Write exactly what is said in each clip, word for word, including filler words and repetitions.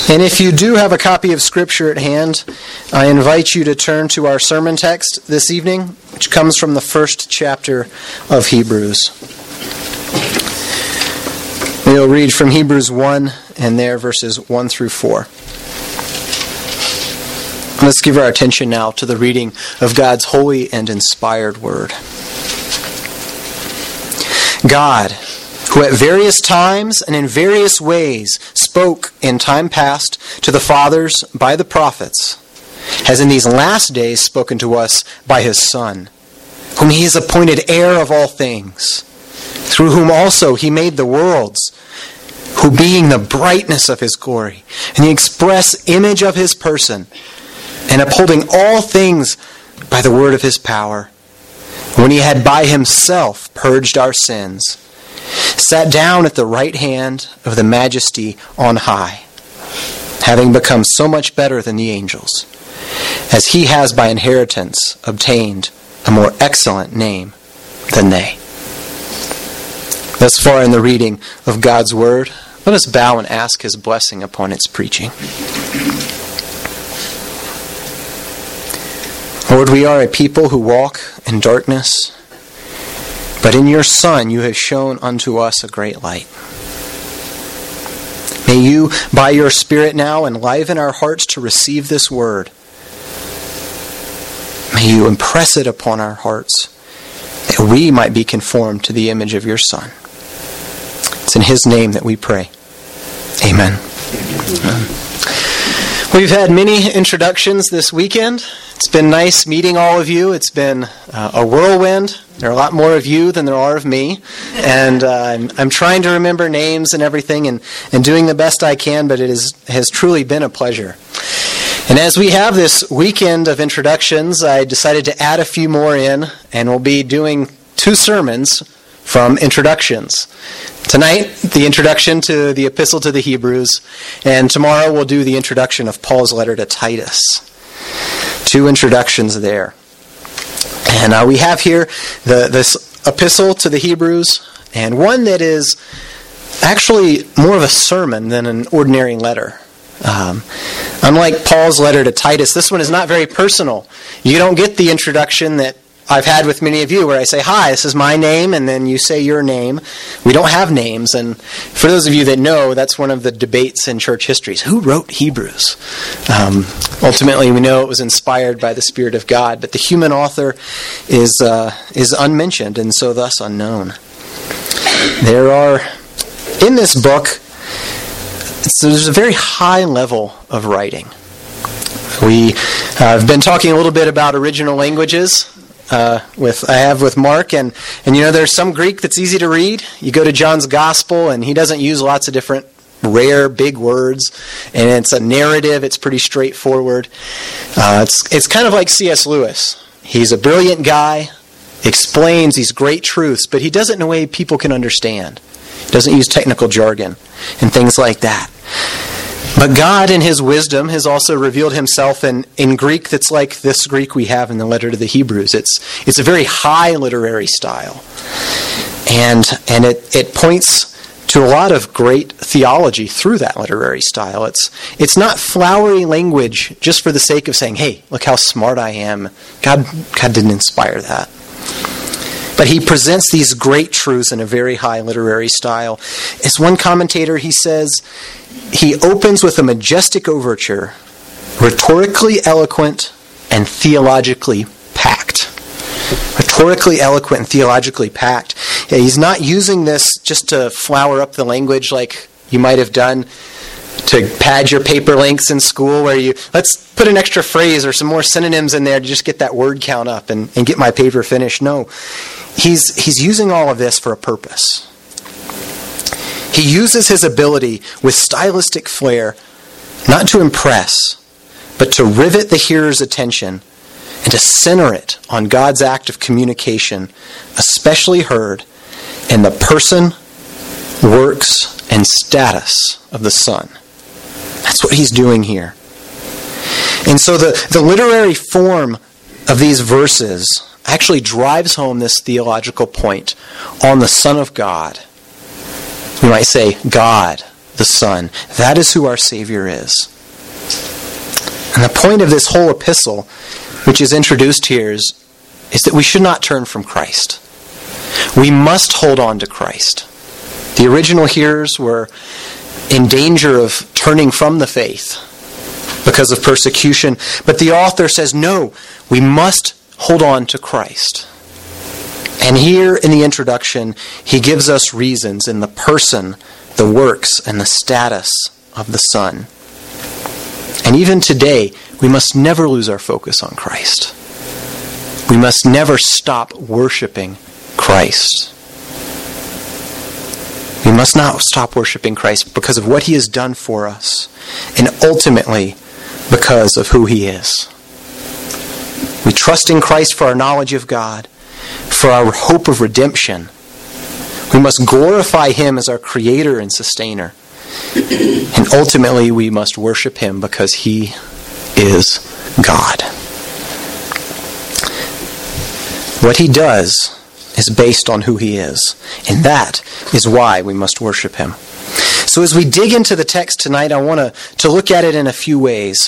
And if you do have a copy of Scripture at hand, I invite you to turn to our sermon text this evening, which comes from the first chapter of Hebrews. We'll read from Hebrews one and there verses one through four. Let's give our attention now to the reading of God's holy and inspired word. God, who at various times and in various ways spoke in time past to the fathers by the prophets, has in these last days spoken to us by his Son, whom he has appointed heir of all things, through whom also he made the worlds, who being the brightness of his glory, and the express image of his person, and upholding all things by the word of his power, when he had by himself purged our sins, sat down at the right hand of the Majesty on high, having become so much better than the angels, as he has by inheritance obtained a more excellent name than they. Thus far in the reading of God's Word, let us bow and ask his blessing upon its preaching. Lord, we are a people who walk in darkness, but in your Son you have shown unto us a great light. May you, by your Spirit now, enliven our hearts to receive this word. May you impress it upon our hearts, that we might be conformed to the image of your Son. It's in his name that we pray. Amen. Amen. We've had many introductions this weekend. It's been nice meeting all of you. It's been uh, a whirlwind. There are a lot more of you than there are of me. And uh, I'm, I'm trying to remember names and everything and, and doing the best I can, but it is, has truly been a pleasure. And as we have this weekend of introductions, I decided to add a few more in, and we'll be doing two sermons from introductions. Tonight, the introduction to the Epistle to the Hebrews, and tomorrow we'll do the introduction of Paul's letter to Titus. Two introductions there. And uh, we have here the this Epistle to the Hebrews, and one that is actually more of a sermon than an ordinary letter. Um, unlike Paul's letter to Titus, this one is not very personal. You don't get the introduction that I've had with many of you where I say, hi, this is my name, and then you say your name. We don't have names, and for those of you that know, that's one of the debates in church histories. Who wrote Hebrews? Um, ultimately, we know it was inspired by the Spirit of God, but the human author is uh, is unmentioned, and so thus unknown. There are, in this book, so there's a very high level of writing. We uh, have been talking a little bit about original languages. Uh, with I have with Mark, and, and you know there's some Greek that's easy to read. You go to John's Gospel, and he doesn't use lots of different rare big words, and it's a narrative. It's pretty straightforward. Uh, it's it's kind of like C S Lewis. He's a brilliant guy, explains these great truths, but he does it in a way people can understand. He doesn't use technical jargon and things like that. But God, in his wisdom, has also revealed himself in, in Greek that's like this Greek we have in the letter to the Hebrews. It's it's a very high literary style. And and it, it points to a lot of great theology through that literary style. It's it's not flowery language just for the sake of saying, hey, look how smart I am. God, God didn't inspire that. But he presents these great truths in a very high literary style. As one commentator, he says, he opens with a majestic overture, rhetorically eloquent and theologically packed. Rhetorically eloquent and theologically packed. Yeah, he's not using this just to flower up the language like you might have done to pad your paper lengths in school, where you, let's put an extra phrase or some more synonyms in there to just get that word count up and, and get my paper finished. No, he's he's using all of this for a purpose. He uses his ability with stylistic flair not to impress, but to rivet the hearer's attention and to center it on God's act of communication, especially heard in the person, works, and status of the Son. That's what he's doing here. And so the, the literary form of these verses actually drives home this theological point on the Son of God. We might say God, the Son. That is who our Savior is. And the point of this whole epistle, which is introduced here, is, is that we should not turn from Christ. We must hold on to Christ. The original hearers were in danger of turning from the faith because of persecution, but the author says, no, we must hold on to Christ. And here in the introduction, he gives us reasons in the person, the works, and the status of the Son. And even today, we must never lose our focus on Christ. We must never stop worshiping Christ. We must not stop worshiping Christ because of what he has done for us, and ultimately because of who he is. We trust in Christ for our knowledge of God, for our hope of redemption. We must glorify him as our creator and sustainer. And ultimately, we must worship him because he is God. What he does is based on who he is. And that is why we must worship him. So as we dig into the text tonight, I want to, to look at it in a few ways.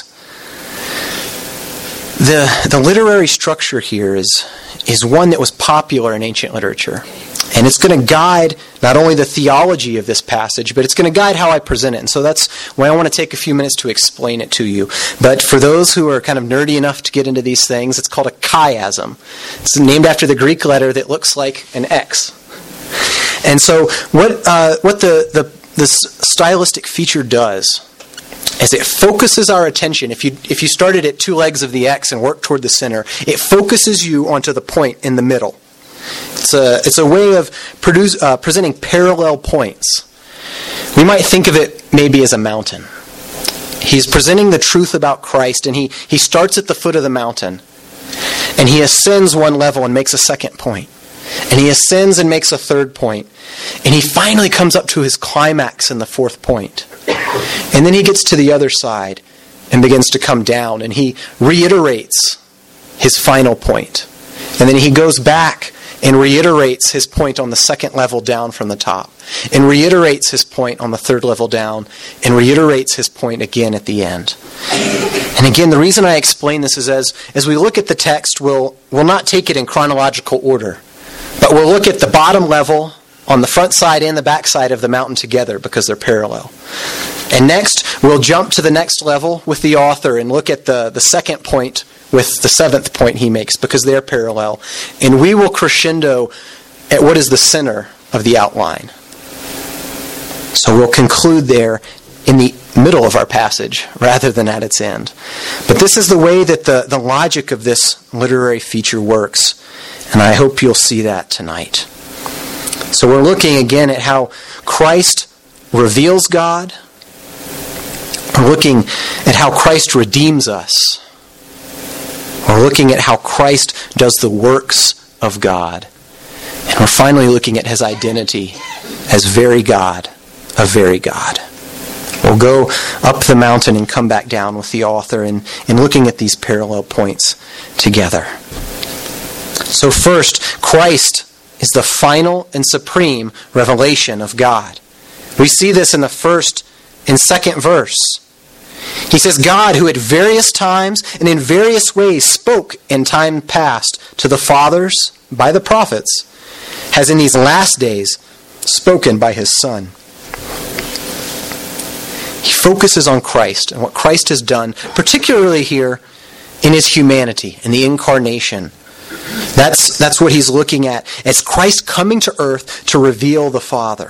The, the literary structure here is, is one that was popular in ancient literature. And it's going to guide not only the theology of this passage, but it's going to guide how I present it. And so that's why I want to take a few minutes to explain it to you. But for those who are kind of nerdy enough to get into these things, it's called a chiasm. It's named after the Greek letter that looks like an X. And so what uh, what the, the this stylistic feature does is it focuses our attention. If you if you started at two legs of the X and worked toward the center, it focuses you onto the point in the middle. It's a, it's a way of produce, uh, presenting parallel points. We might think of it maybe as a mountain. He's presenting the truth about Christ, and he, he starts at the foot of the mountain, and he ascends one level and makes a second point. And he ascends and makes a third point. And he finally comes up to his climax in the fourth point. And then he gets to the other side and begins to come down, and he reiterates his final point. And then he goes back and reiterates his point on the second level down from the top, and reiterates his point on the third level down, and reiterates his point again at the end. And again, the reason I explain this is as, as we look at the text, we'll, we'll not take it in chronological order, but we'll look at the bottom level on the front side and the back side of the mountain together because they're parallel. And next, we'll jump to the next level with the author and look at the, the second point with the seventh point he makes because they're parallel. And we will crescendo at what is the center of the outline. So we'll conclude there in the middle of our passage rather than at its end. But this is the way that the, the logic of this literary feature works. And I hope you'll see that tonight. So we're looking again at how Christ reveals God. We're looking at how Christ redeems us. We're looking at how Christ does the works of God. And we're finally looking at his identity as very God, a very God. We'll go up the mountain and come back down with the author in, in looking at these parallel points together. So first, Christ is the final and supreme revelation of God. We see this in the first and second verse. He says, God, who at various times and in various ways spoke in time past to the fathers by the prophets, has in these last days spoken by his Son. He focuses on Christ and what Christ has done, particularly here in his humanity, in the incarnation. That's, that's what he's looking at as Christ coming to earth to reveal the Father.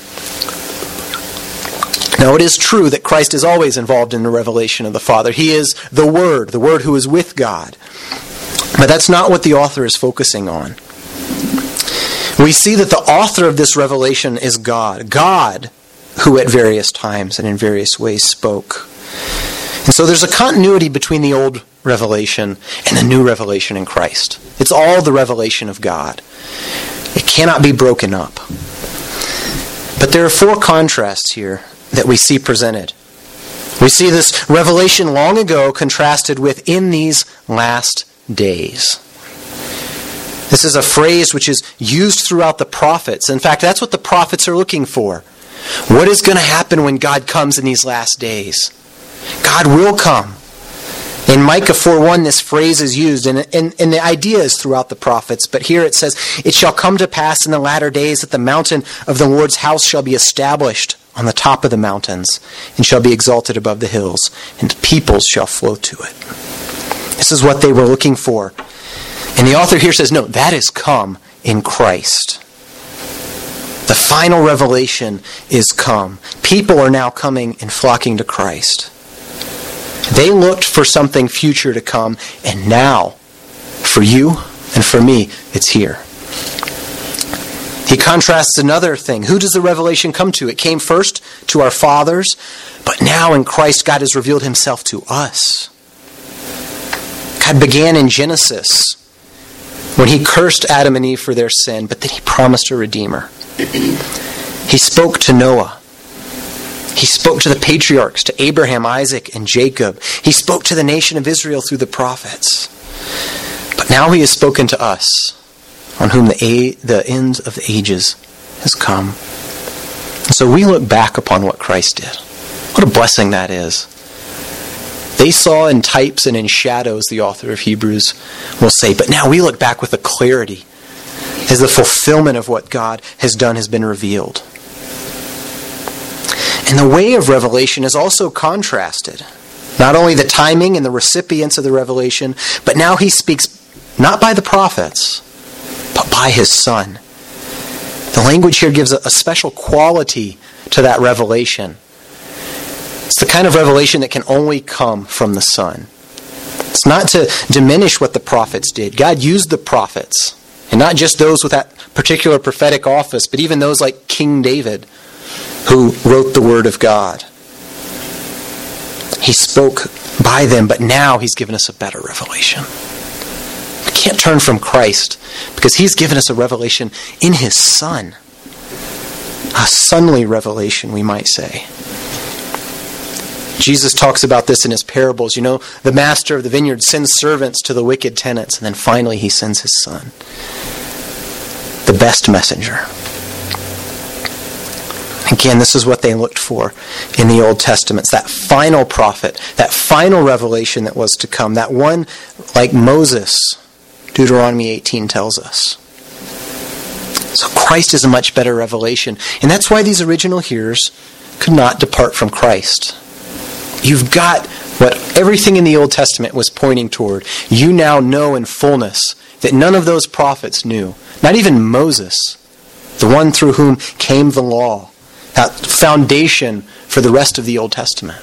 Now, it is true that Christ is always involved in the revelation of the Father. He is the Word, the Word who is with God. But that's not what the author is focusing on. We see that the author of this revelation is God. God, who at various times and in various ways spoke. And so there's a continuity between the old revelation and the new revelation in Christ. It's all the revelation of God. It cannot be broken up. But there are four contrasts here that we see presented. We see this revelation long ago contrasted with in these last days. This is a phrase which is used throughout the prophets. In fact, that's what the prophets are looking for. What is going to happen when God comes in these last days? God will come. In Micah four one, this phrase is used, and, and, and the idea is throughout the prophets. But here it says, "It shall come to pass in the latter days that the mountain of the Lord's house shall be established on the top of the mountains, and shall be exalted above the hills, and peoples shall flow to it." This is what they were looking for. And the author here says, no, that is come in Christ. The final revelation is come. People are now coming and flocking to Christ. They looked for something future to come, and now, for you and for me, it's here. He contrasts another thing. Who does the revelation come to? It came first to our fathers, but now in Christ God has revealed himself to us. God began in Genesis when he cursed Adam and Eve for their sin, but then he promised a Redeemer. He spoke to Noah. He spoke to the patriarchs, to Abraham, Isaac, and Jacob. He spoke to the nation of Israel through the prophets. But now he has spoken to us, on whom the, a- the end of the ages has come. And so we look back upon what Christ did. What a blessing that is. They saw in types and in shadows, the author of Hebrews will say, but now we look back with a clarity as the fulfillment of what God has done has been revealed. And the way of revelation is also contrasted. Not only the timing and the recipients of the revelation, but now he speaks not by the prophets, but by his Son. The language here gives a, a special quality to that revelation. It's the kind of revelation that can only come from the Son. It's not to diminish what the prophets did. God used the prophets, and not just those with that particular prophetic office, but even those like King David, who wrote the Word of God. He spoke by them, but now he's given us a better revelation. We can't turn from Christ because he's given us a revelation in his Son. A sonly revelation, we might say. Jesus talks about this in his parables. You know, the master of the vineyard sends servants to the wicked tenants, and then finally he sends his Son. The best messenger. Again, this is what they looked for in the Old Testament. It's that final prophet, that final revelation that was to come. That one like Moses, Deuteronomy eighteen tells us. So Christ is a much better revelation. And that's why these original hearers could not depart from Christ. You've got what everything in the Old Testament was pointing toward. You now know in fullness that none of those prophets knew. Not even Moses, the one through whom came the law. That foundation for the rest of the Old Testament.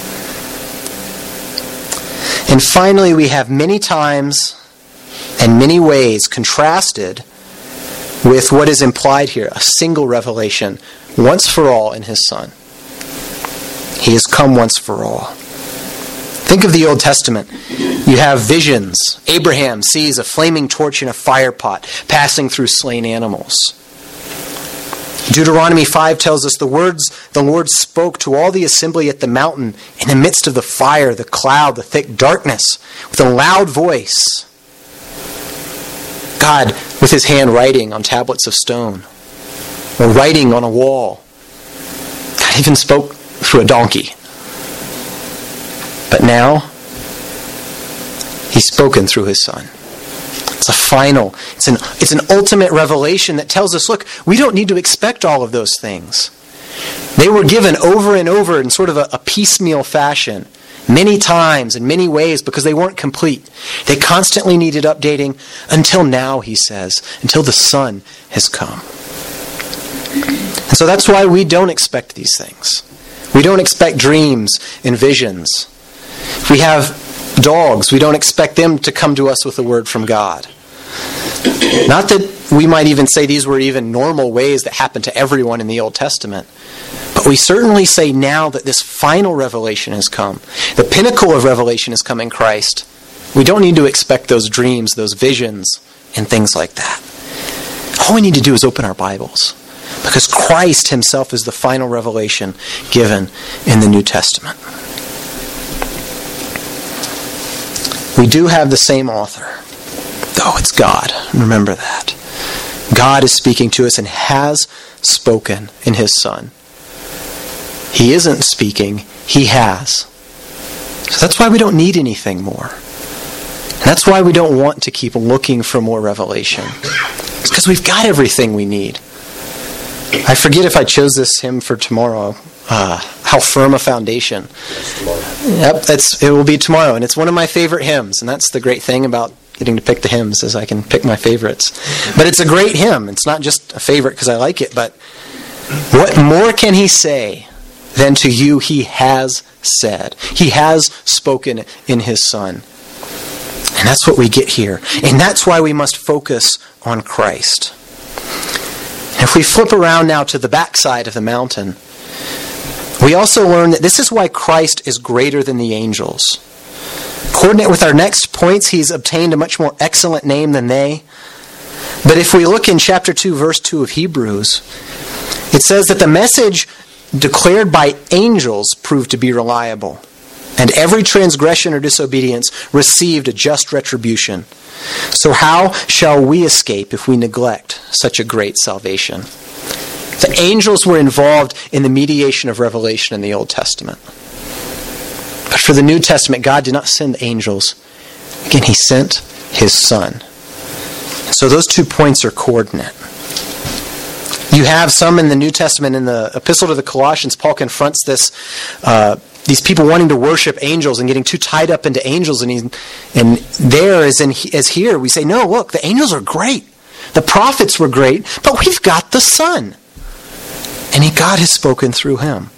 And finally, we have many times and many ways contrasted with what is implied here, a single revelation, once for all in his Son. He has come once for all. Think of the Old Testament. You have visions. Abraham sees a flaming torch in a fire pot passing through slain animals. Deuteronomy five tells us the words the Lord spoke to all the assembly at the mountain in the midst of the fire, the cloud, the thick darkness, with a loud voice. God, with his hand writing on tablets of stone, or writing on a wall. God even spoke through a donkey. But now, he's spoken through his Son. It's a final, it's an, it's an ultimate revelation that tells us, look, we don't need to expect all of those things. They were given over and over in sort of a, a piecemeal fashion, many times, in many ways, because they weren't complete. They constantly needed updating until now, he says, until the Son has come. And so that's why we don't expect these things. We don't expect dreams and visions. If we have dogs, we don't expect them to come to us with a word from God. Not that we might even say these were even normal ways that happened to everyone in the Old Testament. But we certainly say now that this final revelation has come. The pinnacle of revelation has come in Christ. We don't need to expect those dreams, those visions, and things like that. All we need to do is open our Bibles. Because Christ himself is the final revelation given in the New Testament. We do have the same author, though it's God. Remember that. God is speaking to us and has spoken in his Son. He isn't speaking. He has. So that's why we don't need anything more. And that's why we don't want to keep looking for more revelation. It's because we've got everything we need. I forget if I chose this hymn for tomorrow. Uh, How Firm a Foundation. Yep, that's, it will be tomorrow. And it's one of my favorite hymns. And that's the great thing about getting to pick the hymns, is I can pick my favorites. But it's a great hymn. It's not just a favorite because I like it, but what more can he say than to you he has said? He has spoken in his Son. And that's what we get here. And that's why we must focus on Christ. And if we flip around now to the backside of the mountain, we also learn that this is why Christ is greater than the angels. Coordinate with our next points, he's obtained a much more excellent name than they. But if we look in chapter two, verse two of Hebrews, it says that the message declared by angels proved to be reliable, and every transgression or disobedience received a just retribution. So how shall we escape if we neglect such a great salvation? The angels were involved in the mediation of revelation in the Old Testament. But for the New Testament, God did not send angels. Again, he sent his Son. So those two points are coordinate. You have some in the New Testament, in the Epistle to the Colossians, Paul confronts this, uh, these people wanting to worship angels and getting too tied up into angels. And, he, and there, as, in, as here, we say, no, look, the angels are great. The prophets were great, but we've got the Son. And he, God has spoken through him.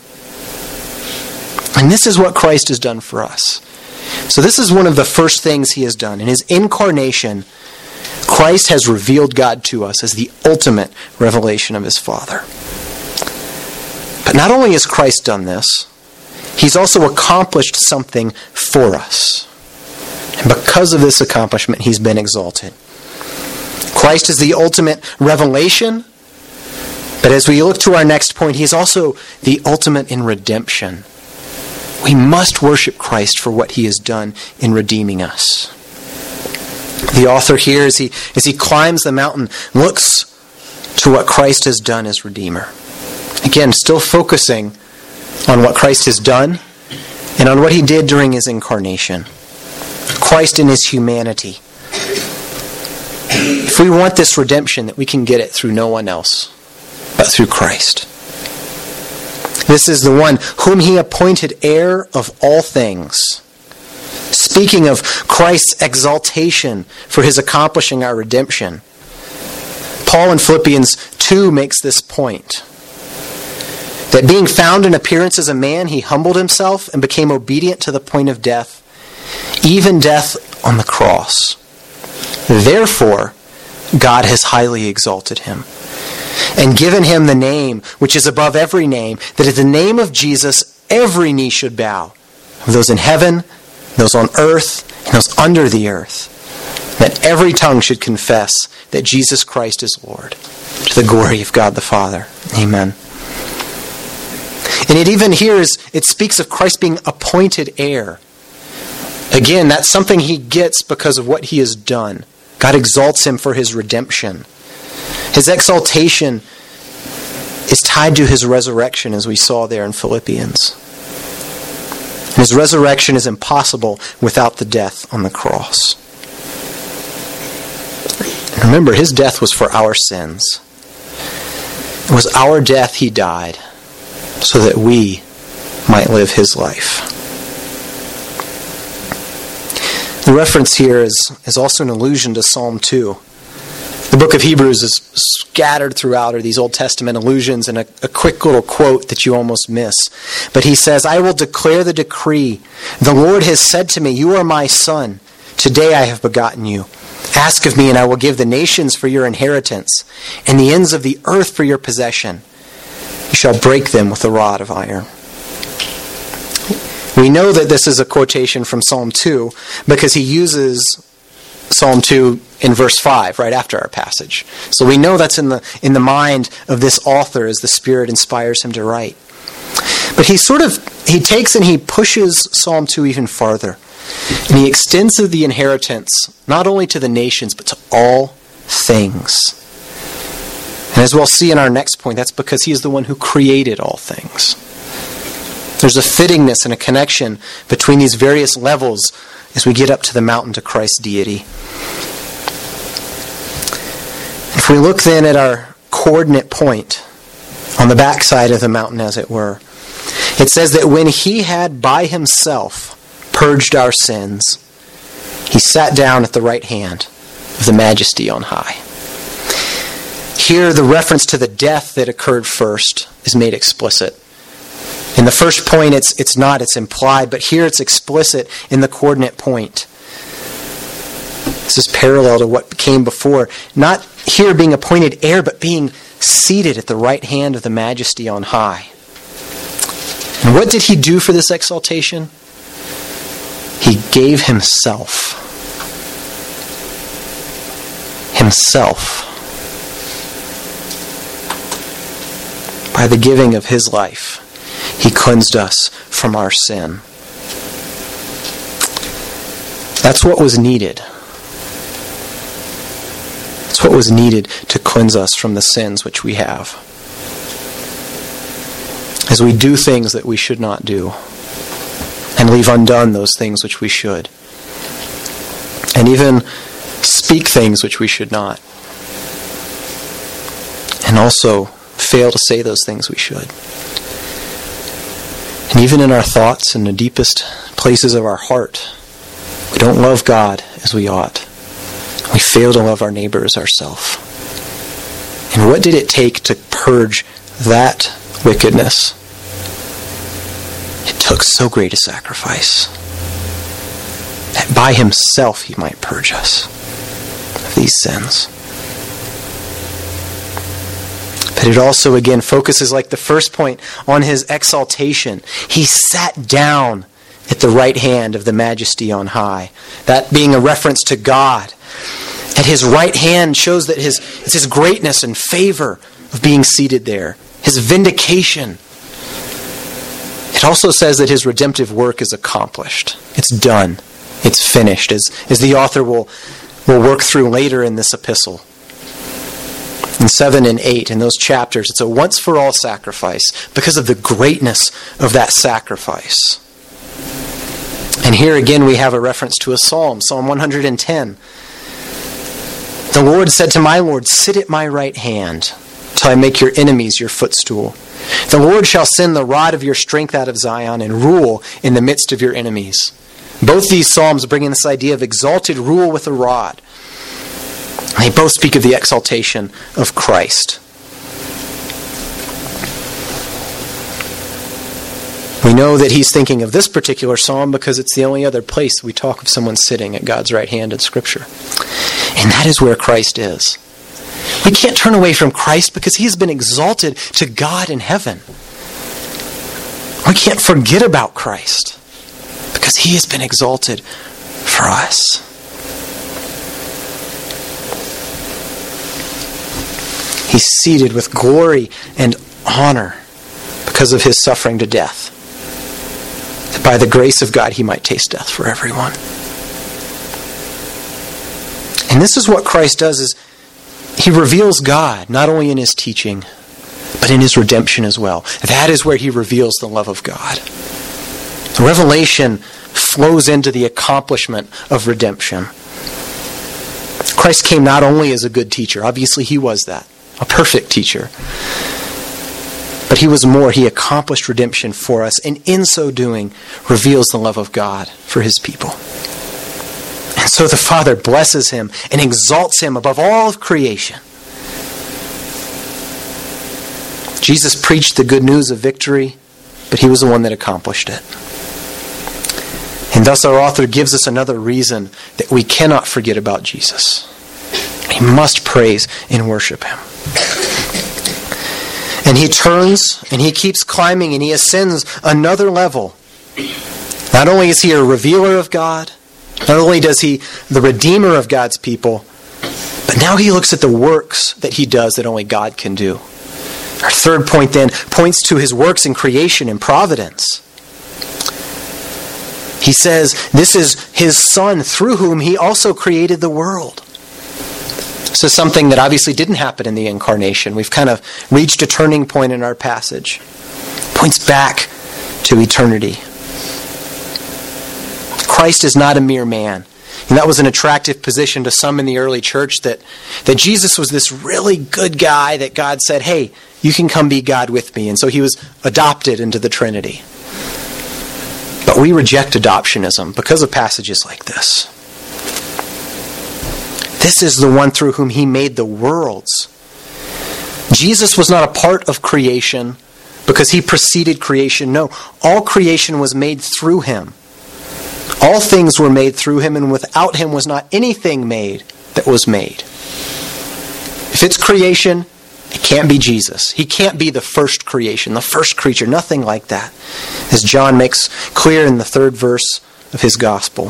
And this is what Christ has done for us. So this is one of the first things he has done. In his incarnation, Christ has revealed God to us as the ultimate revelation of his Father. But not only has Christ done this, he's also accomplished something for us. And because of this accomplishment, he's been exalted. Christ is the ultimate revelation, but as we look to our next point, he is also the ultimate in redemption. We must worship Christ for what he has done in redeeming us. The author here, as he, as he climbs the mountain, looks to what Christ has done as Redeemer. Again, still focusing on what Christ has done and on what he did during his incarnation. Christ in his humanity. If we want this redemption, that we can get it through no one else but through Christ. This is the one whom he appointed heir of all things. Speaking of Christ's exaltation for his accomplishing our redemption, Paul in Philippians two makes this point. That being found in appearance as a man, he humbled himself and became obedient to the point of death, even death on the cross. Therefore, God has highly exalted him and given him the name which is above every name, that at the name of Jesus every knee should bow, of those in heaven, those on earth, and those under the earth, that every tongue should confess that Jesus Christ is Lord, to the glory of God the Father. Amen. And it even here is, it speaks of Christ being appointed heir. Again, that's something he gets because of what he has done. God exalts him for his redemption. His exaltation is tied to his resurrection, as we saw there in Philippians. His resurrection is impossible without the death on the cross. And remember, his death was for our sins. It was our death he died, so that we might live his life. The reference here is, is also an allusion to Psalm two. The book of Hebrews is scattered throughout are these Old Testament allusions and a, a quick little quote that you almost miss. But he says, I will declare the decree. The Lord has said to me, you are my son. Today I have begotten you. Ask of me, and I will give the nations for your inheritance, and the ends of the earth for your possession. You shall break them with a rod of iron. We know that this is a quotation from Psalm two because he uses Psalm two in verse five, right after our passage. So we know that's in the in the mind of this author as the Spirit inspires him to write. But he sort of, he takes and he pushes Psalm two even farther. And he extends the inheritance not only to the nations, but to all things. And as we'll see in our next point, that's because he is the one who created all things. There's a fittingness and a connection between these various levels as we get up to the mountain to Christ's deity. If we look then at our coordinate point on the backside of the mountain, as it were, it says that when he had by himself purged our sins, he sat down at the right hand of the Majesty on high. Here, the reference to the death that occurred first is made explicit. In the first point, it's it's not, it's implied, but here it's explicit in the coordinate point. This is parallel to what came before. Not here being appointed heir, but being seated at the right hand of the Majesty on high. And what did he do for this exaltation? He gave himself. Himself. By the giving of his life, he cleansed us from our sin. That's what was needed. That's what was needed to cleanse us from the sins which we have. As we do things that we should not do, and leave undone those things which we should, and even speak things which we should not, and also fail to say those things we should. And even in our thoughts, in the deepest places of our heart, we don't love God as we ought. We fail to love our neighbor as ourselves. And what did it take to purge that wickedness? It took so great a sacrifice that by himself he might purge us of these sins. But it also, again, focuses, like the first point, on his exaltation. He sat down at the right hand of the Majesty on high. That being a reference to God. At his right hand shows that his, it's his greatness and favor of being seated there. His vindication. It also says that his redemptive work is accomplished. It's done. It's finished, as, as the author will, will work through later in this epistle. In seven and eight, in those chapters, it's a once-for-all sacrifice because of the greatness of that sacrifice. And here again we have a reference to a psalm, Psalm one hundred ten. The Lord said to my Lord, sit at my right hand till I make your enemies your footstool. The Lord shall send the rod of your strength out of Zion and rule in the midst of your enemies. Both these psalms bring in this idea of exalted rule with a rod. They both speak of the exaltation of Christ. We know that he's thinking of this particular psalm because it's the only other place we talk of someone sitting at God's right hand in Scripture. And that is where Christ is. We can't turn away from Christ because he has been exalted to God in heaven. We can't forget about Christ because he has been exalted for us. He's seated with glory and honor because of his suffering to death. That by the grace of God he might taste death for everyone. And this is what Christ does, is he reveals God, not only in his teaching, but in his redemption as well. That is where he reveals the love of God. The revelation flows into the accomplishment of redemption. Christ came not only as a good teacher, obviously he was that, a perfect teacher, but he was more. He accomplished redemption for us, and in so doing reveals the love of God for his people. And so the Father blesses him and exalts him above all of creation. Jesus preached the good news of victory, but he was the one that accomplished it. And thus our author gives us another reason that we cannot forget about Jesus. We must praise and worship him. And he turns and he keeps climbing and he ascends another level. Not only is he a revealer of God, not only does he the redeemer of God's people, but now he looks at the works that he does that only God can do. Our third point then points to his works in creation and providence. He says this is his Son through whom he also created the world. This is something that obviously didn't happen in the incarnation. We've kind of reached a turning point in our passage. It points back to eternity. Christ is not a mere man. And that was an attractive position to some in the early church, that, that Jesus was this really good guy that God said, hey, you can come be God with me. And so he was adopted into the Trinity. But we reject adoptionism because of passages like this. This is the one through whom he made the worlds. Jesus was not a part of creation because he preceded creation. No, all creation was made through him. All things were made through him, and without him was not anything made that was made. If it's creation, it can't be Jesus. He can't be the first creation, the first creature, nothing like that. As John makes clear in the third verse of his gospel.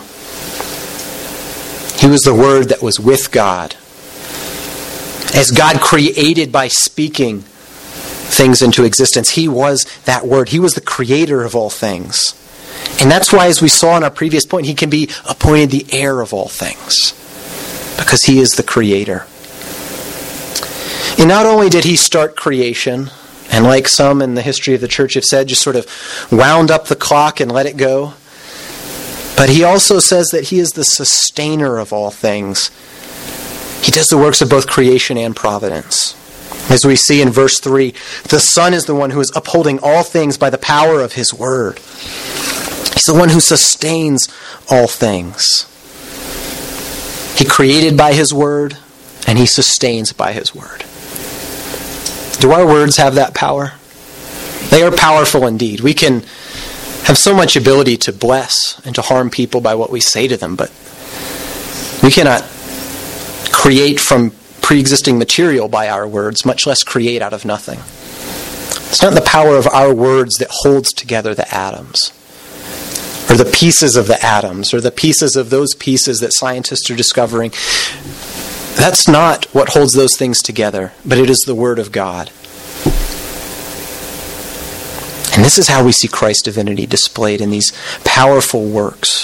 He was the Word that was with God. As God created by speaking things into existence, he was that Word. He was the creator of all things. And that's why, as we saw in our previous point, he can be appointed the heir of all things. Because he is the creator. And not only did he start creation, and like some in the history of the church have said, just sort of wound up the clock and let it go, but he also says that he is the sustainer of all things. He does the works of both creation and providence. As we see in verse three, the Son is the one who is upholding all things by the power of his word. He's the one who sustains all things. He created by his word, and he sustains by his word. Do our words have that power? They are powerful indeed. We can have so much ability to bless and to harm people by what we say to them, but we cannot create from pre-existing material by our words, much less create out of nothing. It's not the power of our words that holds together the atoms, or the pieces of the atoms, or the pieces of those pieces that scientists are discovering. That's not what holds those things together, but it is the Word of God. And this is how we see Christ's divinity displayed in these powerful works.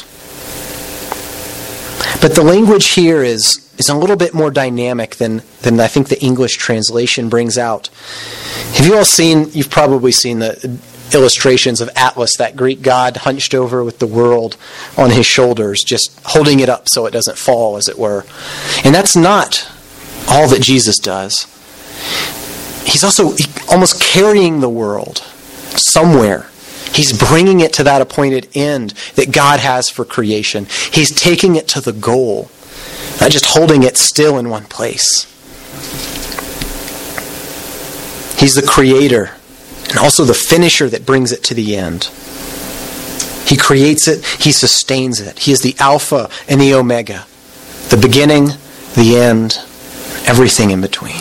But the language here is, is a little bit more dynamic than, than I think the English translation brings out. Have you all seen, you've probably seen the illustrations of Atlas, that Greek god hunched over with the world on his shoulders, just holding it up so it doesn't fall, as it were. And that's not all that Jesus does. He's also almost carrying the world somewhere. He's bringing it to that appointed end that God has for creation. He's taking it to the goal, not just holding it still in one place. He's the creator and also the finisher that brings it to the end. He creates it, he sustains it. He is the Alpha and the Omega, the beginning, the end, everything in between.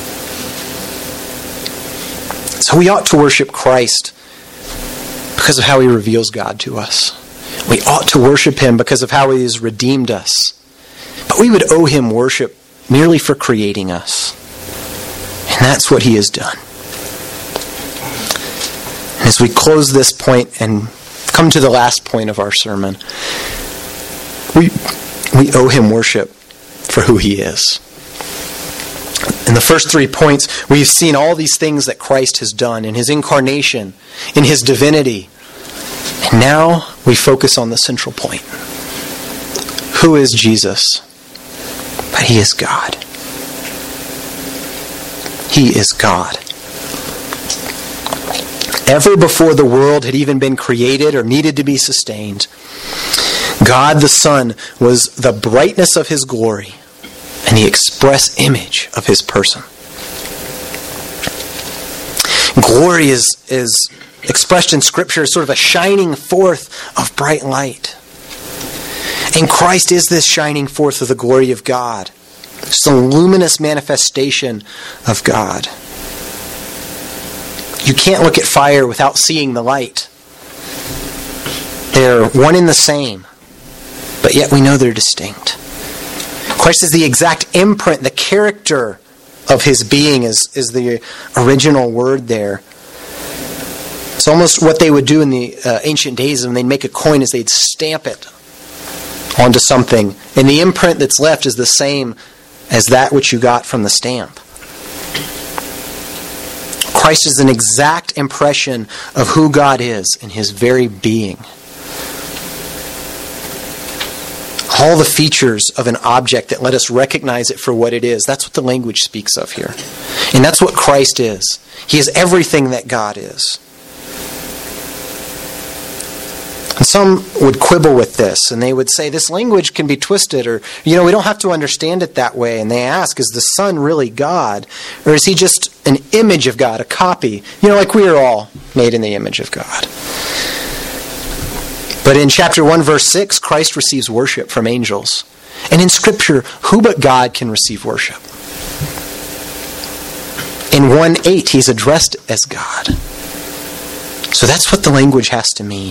So we ought to worship Christ because of how he reveals God to us. We ought to worship him because of how he has redeemed us. But we would owe him worship merely for creating us. And that's what he has done. And as we close this point and come to the last point of our sermon, we, we owe him worship for who he is. In the first three points, we've seen all these things that Christ has done in his incarnation, in his divinity. And now we focus on the central point. Who is Jesus? But he is God. He is God. Ever before the world had even been created or needed to be sustained, God the Son was the brightness of his glory and the express image of his person. Glory is, is expressed in Scripture as sort of a shining forth of bright light. And Christ is this shining forth of the glory of God. It's a luminous manifestation of God. You can't look at fire without seeing the light. They're one and the same, but yet we know they're distinct. Christ is the exact imprint, the character of his being is, is the original word there. It's almost what they would do in the uh, ancient days when they'd make a coin is they'd stamp it onto something. And the imprint that's left is the same as that which you got from the stamp. Christ is an exact impression of who God is in his very being. All the features of an object that let us recognize it for what it is. That's what the language speaks of here. And that's what Christ is. He is everything that God is. And some would quibble with this, and they would say this language can be twisted, or, you know, we don't have to understand it that way. And they ask, is the Son really God? Or is he just an image of God, a copy? You know, like we are all made in the image of God. But in chapter one, verse six, Christ receives worship from angels. And in Scripture, who but God can receive worship? In one eight, he's addressed as God. So that's what the language has to mean.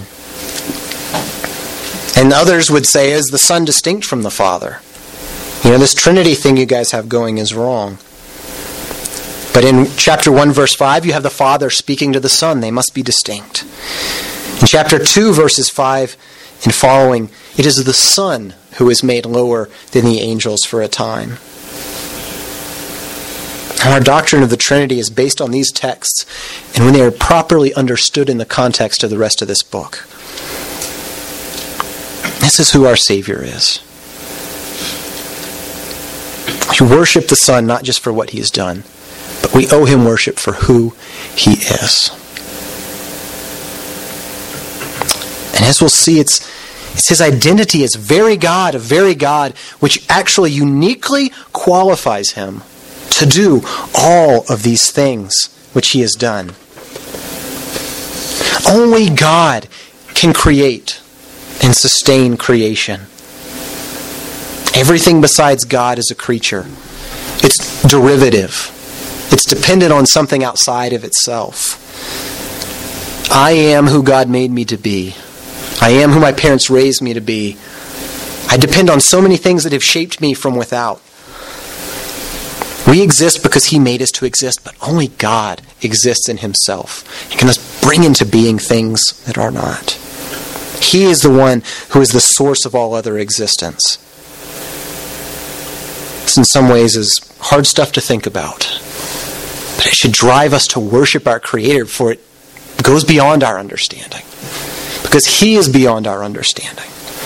And others would say, is the Son distinct from the Father? You know, this Trinity thing you guys have going is wrong. But in chapter one, verse five, you have the Father speaking to the Son. They must be distinct. In chapter two, verses five and following, it is the Son who is made lower than the angels for a time. And our doctrine of the Trinity is based on these texts, and when they are properly understood in the context of the rest of this book. This is who our Savior is. We worship the Son not just for what he has done, but we owe him worship for who he is. And as we'll see, it's, it's his identity as very God, a very God, which actually uniquely qualifies him to do all of these things which he has done. Only God can create and sustain creation. Everything besides God is a creature. It's derivative. It's dependent on something outside of itself. I am who God made me to be. I am who my parents raised me to be. I depend on so many things that have shaped me from without. We exist because he made us to exist, but only God exists in himself. He can thus bring into being things that are not. He is the one who is the source of all other existence. This in some ways is hard stuff to think about. But it should drive us to worship our Creator, for it goes beyond our understanding. Because he is beyond our understanding.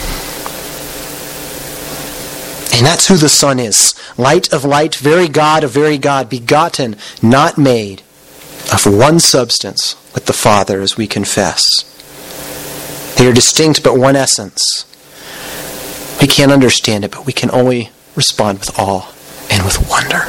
And that's who the Son is. Light of light, very God of very God, begotten, not made, of one substance with the Father, as we confess. They are distinct but one essence. We can't understand it, but we can only respond with awe and with wonder.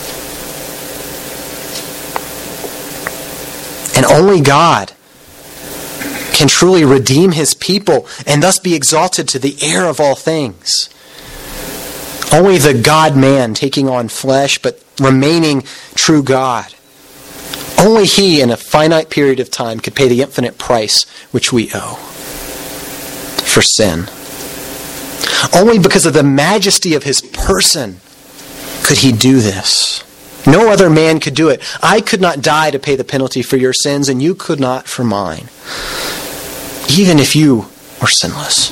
And only God can truly redeem his people and thus be exalted to the heir of all things. Only the God-man taking on flesh but remaining true God. Only he in a finite period of time could pay the infinite price which we owe for sin. Only because of the majesty of his person could he do this. No other man could do it. I could not die to pay the penalty for your sins, and you could not for mine. Even if you were sinless.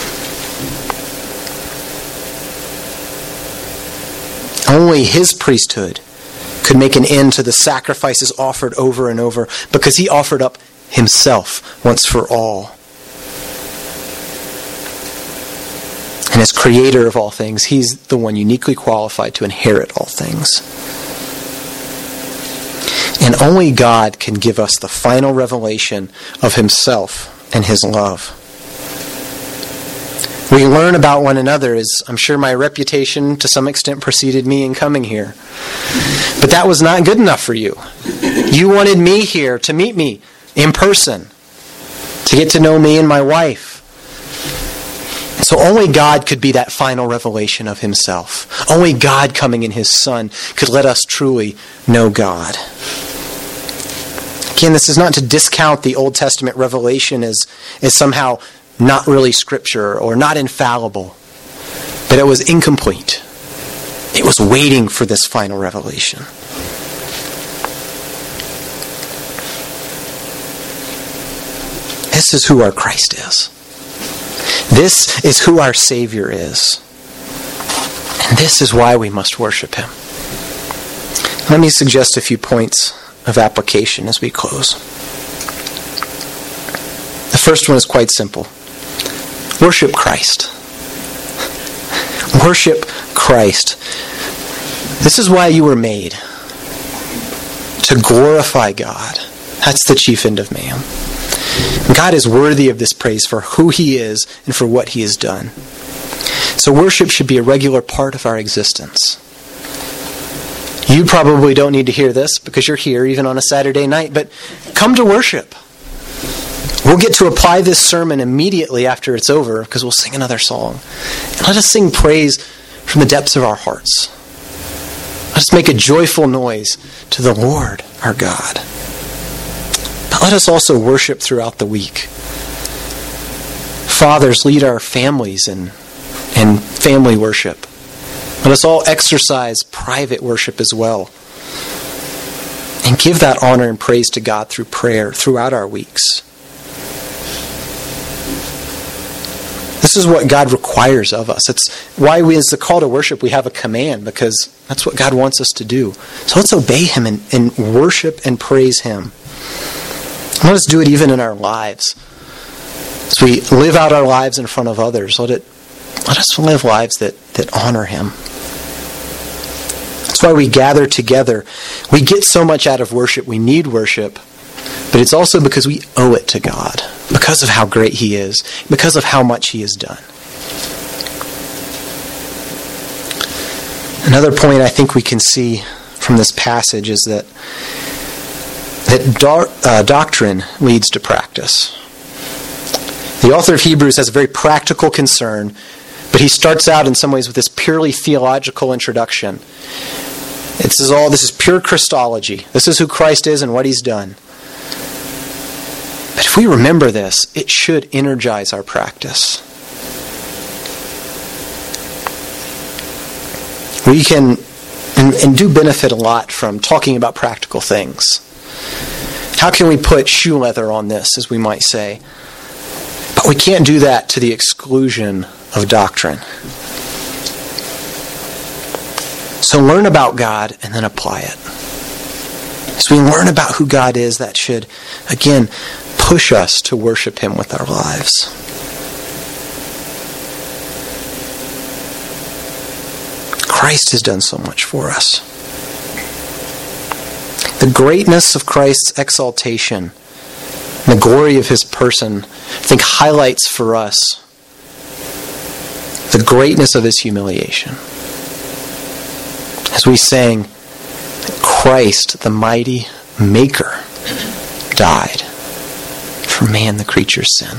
Only his priesthood could make an end to the sacrifices offered over and over, because he offered up himself once for all. And as creator of all things, he's the one uniquely qualified to inherit all things. And only God can give us the final revelation of himself and his love. We learn about one another, as I'm sure my reputation to some extent preceded me in coming here. But that was not good enough for you. You wanted me here to meet me in person, to get to know me and my wife. So only God could be that final revelation of himself. Only God coming in his Son could let us truly know God. Again, this is not to discount the Old Testament revelation as, as somehow not really Scripture or not infallible. But it was incomplete. It was waiting for this final revelation. This is who our Christ is. This is who our Savior is. And this is why we must worship him. Let me suggest a few points of application as we close. The first one is quite simple. Worship Christ. Worship Christ. This is why you were made. To glorify God. That's the chief end of man. God is worthy of this praise for who He is and for what He has done. So worship should be a regular part of our existence. You probably don't need to hear this because you're here even on a Saturday night, but come to worship. We'll get to apply this sermon immediately after it's over because we'll sing another song. And let us sing praise from the depths of our hearts. Let us make a joyful noise to the Lord our God. But let us also worship throughout the week. Fathers, lead our families in, in family worship. Let us all exercise private worship as well. And give that honor and praise to God through prayer throughout our weeks. This is what God requires of us. It's why we, as the call to worship, we have a command, because that's what God wants us to do. So let's obey Him and, and worship and praise Him. Let us do it even in our lives. As we live out our lives in front of others, let it let us live lives that, that honor Him. That's why we gather together. We get so much out of worship. We need worship. But it's also because we owe it to God. Because of how great He is. Because of how much He has done. Another point I think we can see from this passage is that that do- uh, doctrine leads to practice. The author of Hebrews has a very practical concern, but he starts out in some ways with this purely theological introduction. This is all, this is pure Christology. This is who Christ is and what He's done. But if we remember this, it should energize our practice. We can and, and do benefit a lot from talking about practical things. How can we put shoe leather on this, as we might say? But we can't do that to the exclusion of doctrine. So learn about God and then apply it. As we learn about who God is, that should, again, push us to worship Him with our lives. Christ has done so much for us. The greatness of Christ's exaltation, the glory of His person, I think highlights for us the greatness of His humiliation. As we sang, Christ, the mighty Maker, died for man, the creature's sin.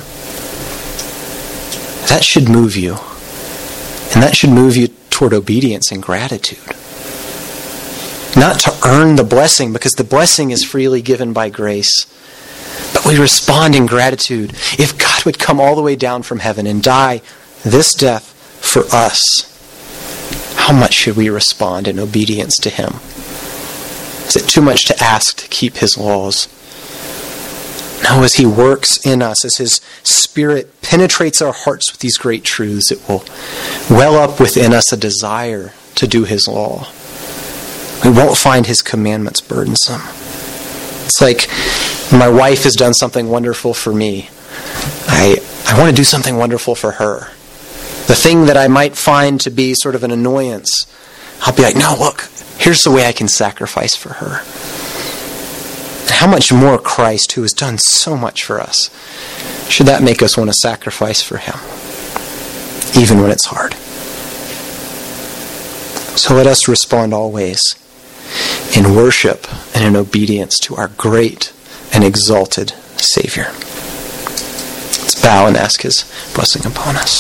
That should move you. And that should move you toward obedience and gratitude. Not to earn the blessing, because the blessing is freely given by grace. But we respond in gratitude. If God would come all the way down from heaven and die this death for us, how much should we respond in obedience to Him? Is it too much to ask to keep His laws? No, as He works in us, as His Spirit penetrates our hearts with these great truths, it will well up within us a desire to do His law. We won't find His commandments burdensome. It's like my wife has done something wonderful for me. I I want to do something wonderful for her. The thing that I might find to be sort of an annoyance, I'll be like, no, look, here's the way I can sacrifice for her. How much more Christ, who has done so much for us, should that make us want to sacrifice for Him, even when it's hard? So let us respond always in worship and in obedience to our great and exalted Savior. Let's bow and ask His blessing upon us.